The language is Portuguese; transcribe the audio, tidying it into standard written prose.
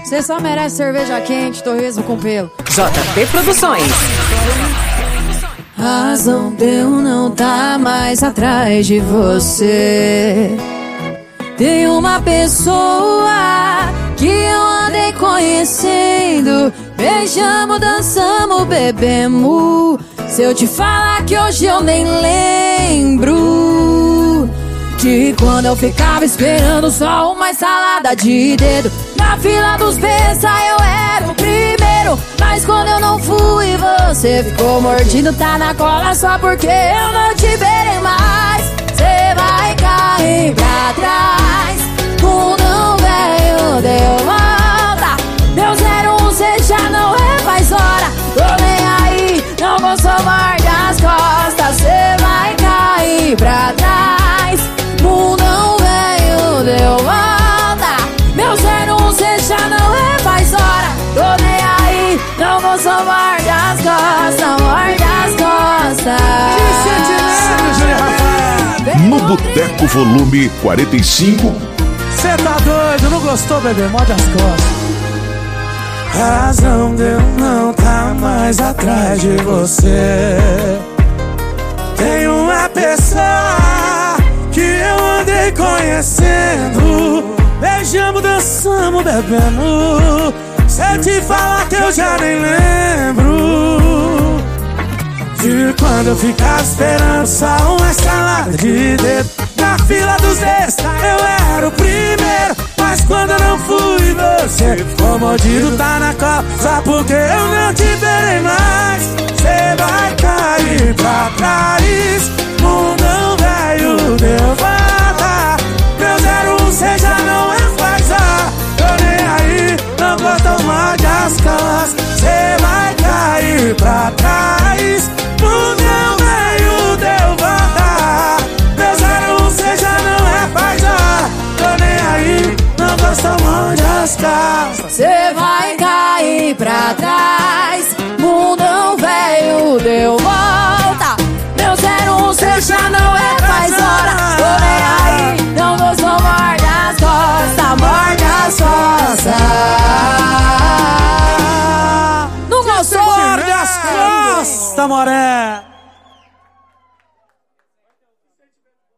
Você só merece cerveja quente, torresmo com pelo. JP Produções. Razão de eu não tá mais atrás de você. Tem uma pessoa que eu andei conhecendo. Beijamos, dançamos, bebemos. Se eu te falar que hoje eu nem lembro de quando eu ficava esperando só uma salada de dedo. Na fila dos besta eu era o primeiro, mas quando eu não fui você ficou mordido, tá na cola só porque eu não te verei mais. Cê vai cair pra trás, mundão velho deu volta. Meu 01 cê já não é mais hora. Tô nem aí, não vou somar das costas. Cê vai cair pra trás, mundão velho deu volta. Meu 01 cê já não é mais hora. Tô nem aí, não vou somar das costas, morde as costas. No Boteco Volume 45. Cê tá doido, não gostou, bebê? Morde as costas. Razão de eu não tá mais atrás de você. Tem uma pessoa que eu andei conhecendo. Beijamos, dançamos, bebendo. Se eu te falar que eu já nem lembro de quando eu ficava esperando só uma salada de dedo. Na fila dos besta eu era o primeiro, mas quando eu não fui você ficou mordido, tá na cola só porque eu não te verei mais. Cê vai cair pra trás, mundão velho deu volta. Meu 01 cê já não é mais hora. Tô nem aí, não gosto mais das costas. Cê vai cair pra trás, mundão velho deu volta. Meu 01 cê já não é mais hora. Tô nem aí, não gosto mais das costas. Cê vai cair pra trás, mundão velho deu volta. Meu 01 cê já não é mais hora. Tô nem aí, não vou somar das costas, morde as costas. Não gostou? Morde as costas, moré.